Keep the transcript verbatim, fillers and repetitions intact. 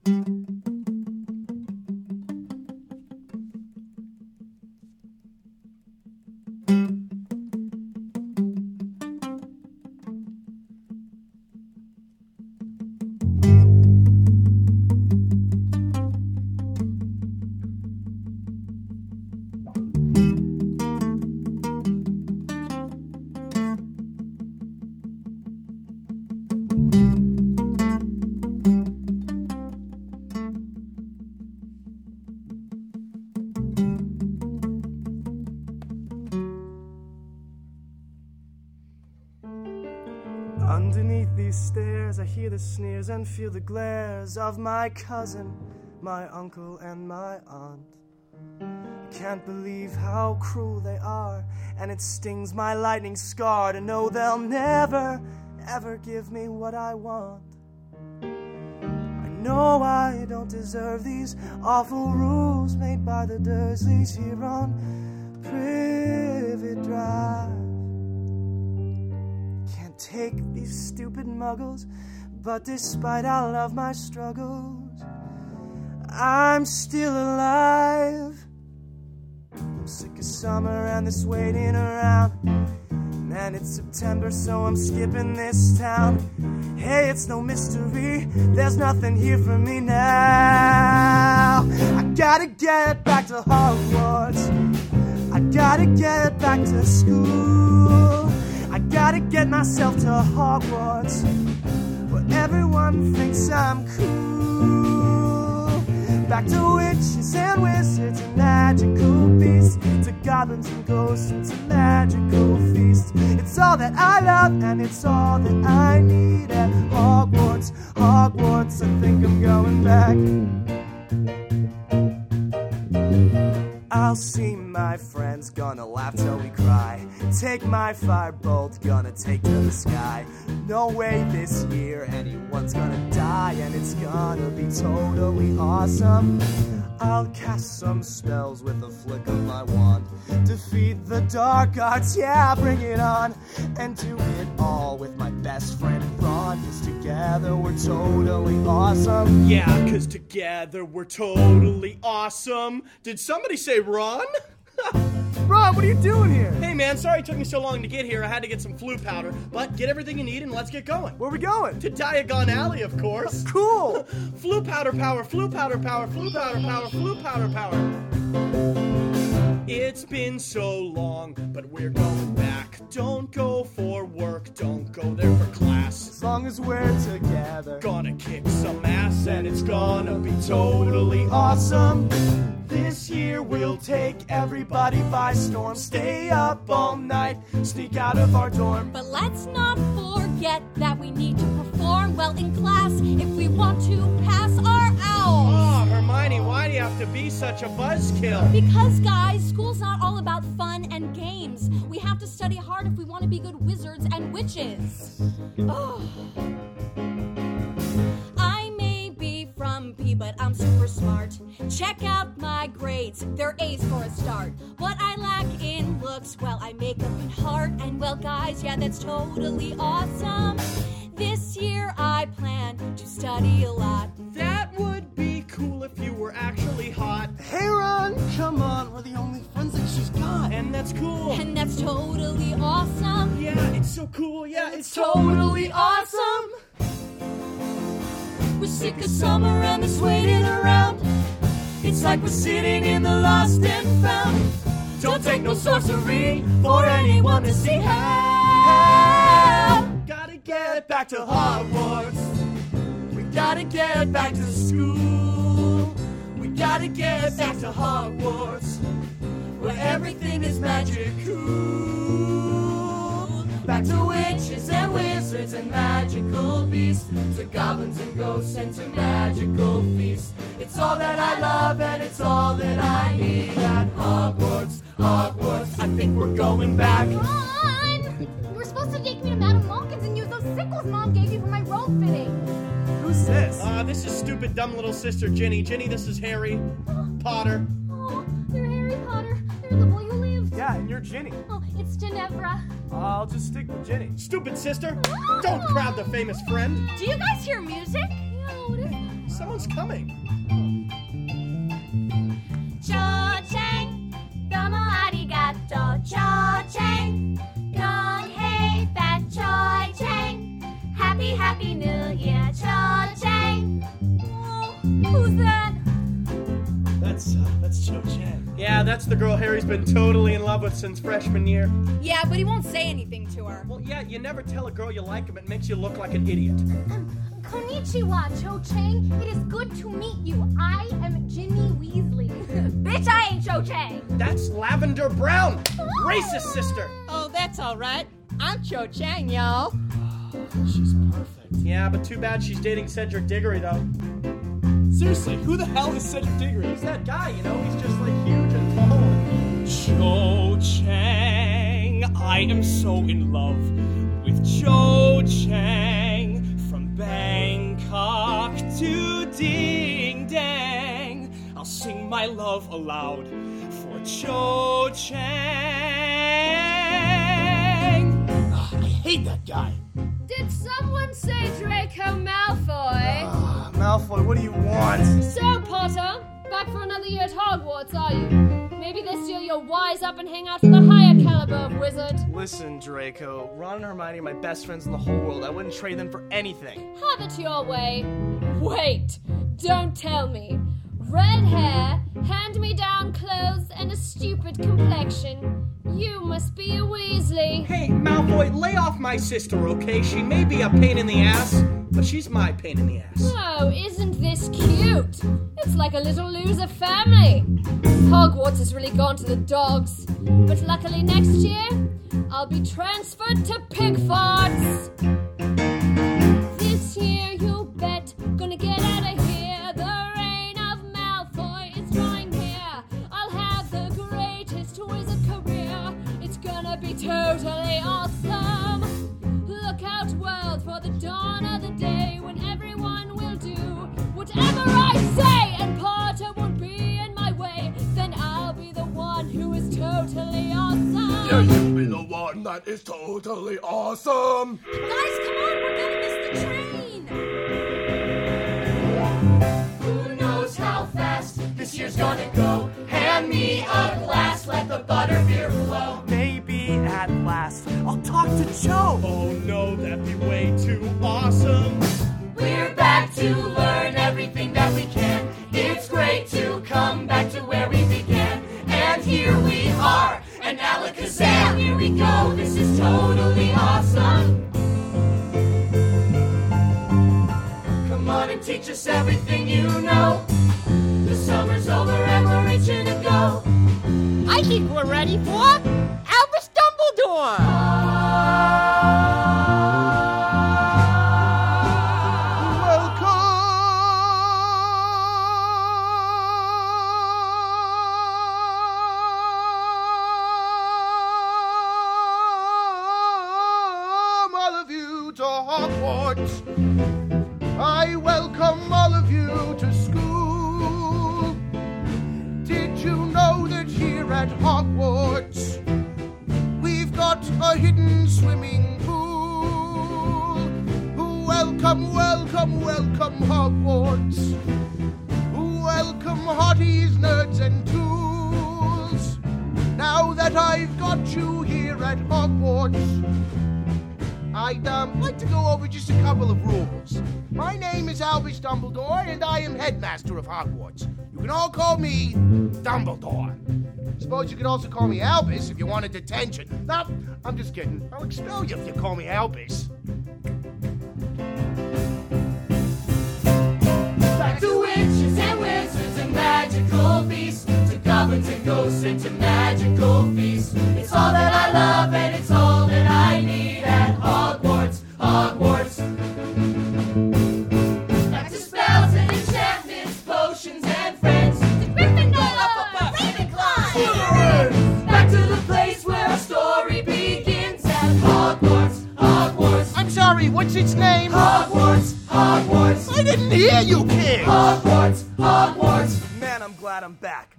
Underneath these stairs I hear the sneers and feel the glares of my cousin, my uncle and my aunt. I can't believe how cruel they are, and it stings my lightning scar to know they'll never, ever give me what I want. I know I don't deserve these awful rules made by the Dursleys here on Privet Drive. Take these stupid muggles, but despite all of my struggles, I'm still alive. I'm sick of summer and this waiting around. Man, it's September, so I'm skipping this town. Hey, it's no mystery, there's nothing here for me now. I gotta get back to Hogwarts, I gotta get back to school, I gotta get myself to Hogwarts, where everyone thinks I'm cool. Back to witches and wizards and magical beasts, to goblins and ghosts and to magical feasts. It's all that I love and it's all that I need at Hogwarts, Hogwarts. I think I'm going back. I'll see my friends, gonna laugh till we cry. Take my firebolt, gonna take to the sky. No way this year anyone's gonna die, and it's gonna be totally awesome. I'll cast some spells with a flick of my wand, defeat the dark arts, yeah, bring it on. And do it all with my best friend Ron, cause together we're totally awesome. Yeah, cause together we're totally awesome. Did somebody say Ron? Ron, what are you doing here? Hey man, sorry it took me so long to get here. I had to get some flu powder, but get everything you need and let's get going. Where are we going? To Diagon Alley, of course. Cool! Flu powder power, flu powder power, flu powder power, flu powder power. It's been so long, but we're going back. Don't go for work, don't go there for class. As long as we're together, gonna kick some ass and it's gonna be totally awesome. This year we'll take everybody by storm. Stay up all night, sneak out of our dorm. But let's not forget that we need to perform well in class if we want to pass our owls. Oh, Hermione, why do you have to be such a buzzkill? Because, guys, school's not all about fun and games. We have to study hard if we want to be good wizards and witches. Oh. I may be frumpy, but I'm super smart. Check out my grades, they're A's for a start. What I lack in looks, well, I make up in heart. And well, guys, yeah, that's totally awesome. This year I plan to study a lot. That would be cool if you were actually hot. Hey, Ron, come on, we're the only friends that she's got. And that's cool. And that's totally awesome. Yeah, it's so cool, yeah, it's, it's totally awesome. We're sick of summer and this waiting around. It's like we're sitting in the lost and found. Don't take no sorcery for anyone to see how. Gotta get back to Hogwarts. We gotta get back to school. We gotta get back to Hogwarts, where everything is magical. Back to witches and wizards and magical beasts, to goblins and ghosts and to magical feasts. It's all that I love and it's all that I need at Hogwarts, Hogwarts. I think we're going back. Ron! You were supposed to take me to Madame Malkin's and use those sickles Mom gave you for my robe fitting. Who's this? Uh, this is stupid dumb little sister Ginny. Ginny, this is Harry Potter. Oh, you're Harry Potter. You're the boy who lived. Yeah, and you're Ginny. Oh, it's Ginevra. I'll just stick with Ginny. Stupid sister, don't crowd the famous friend. Do you guys hear music? Yeah, what is that? someone's coming. Cho-chang, domo arigato, cho-chang. Gong hei fat cho-chang. Happy, happy new year, cho-chang. Oh, who's that? That's, uh, that's Cho Chang. Yeah, that's the girl Harry's been totally in love with since freshman year. Yeah, but he won't say anything to her. Well, yeah, you never tell a girl you like him. It makes you look like an idiot. Um, konnichiwa, Cho-Chang. It is good to meet you. I am Ginny Weasley. Bitch, I ain't Cho-Chang. That's Lavender Brown, racist sister. Oh, that's all right. I'm Cho-Chang, y'all. She's perfect. Yeah, but too bad she's dating Cedric Diggory, though. Seriously, who the hell is Cedric Diggory? He's that guy, you know? He's just, like, huge and tall. Cho-Chang, I am so in love with Cho-Chang. From Bangkok to Ding Dang, I'll sing my love aloud for Cho-Chang. Ah, I hate that guy. Did someone say Draco Malfoy? Ah, Malfoy, what do you want? So, Potter, back for another year at Hogwarts, are you? Maybe this year you'll wise up and hang out with a higher caliber of wizard. Listen, Draco, Ron and Hermione are my best friends in the whole world. I wouldn't trade them for anything. Have it your way. Wait, don't tell me. Red hair, hand-me-down clothes, and a stupid complexion. You must be a Weasley. Hey, Malfoy, lay off my sister, okay? She may be a pain in the ass, but she's my pain in the ass. Oh, isn't this cute? It's like a little loser family. Hogwarts has really gone to the dogs. But luckily next year, I'll be transferred to Pigfarts. This year, you bet, gonna get out of here. The reign of Malfoy is drawing near. I'll have the greatest wizard career. It's gonna be totally awesome. Look out, world, for the dawn of the day when everyone will do whatever I say, and Potter won't be in my way. Then I'll be the one who is totally awesome. Yeah, you'll be the one that is totally awesome. Guys, come on, we're gonna miss the train. Who knows how fast this year's gonna go? Hand me a glass, let the butterbeer flow. Maybe at last I'll talk to Cho. Oh no, that'd be way too awesome. We're back to learn everything that we can. It's great to come back to where we began. And here we are, and Alakazam, here we go. This is totally awesome. Come on and teach us everything you know. The summer's over and we're itching to go. I think we're ready for Albus Dumbledore. Hogwarts. I welcome all of you to school. Did you know that here at Hogwarts we've got a hidden swimming pool? Welcome, welcome, welcome Hogwarts. Welcome hotties, nerds and tools. Now that I've got you here at Hogwarts, I'd um, like to go over just a couple of rules. My name is Albus Dumbledore, and I am headmaster of Hogwarts. You can all call me Dumbledore. Suppose you could also call me Albus if you wanted detention. No, I'm just kidding. I'll expel you if you call me Albus. Back to witches and wizards and magical beasts, to goblins and ghosts and to magical feasts. It's all that I love and it's all that I need at Hogwarts, Hogwarts. Back to spells and enchantments, potions and friends. To Gryffindor, Ravenclaw, Slytherin. Back to the place where our story begins at Hogwarts, Hogwarts. I'm sorry, what's its name? Hogwarts, Hogwarts. I didn't hear you, kid! Hogwarts, Hogwarts. Man, I'm glad I'm back.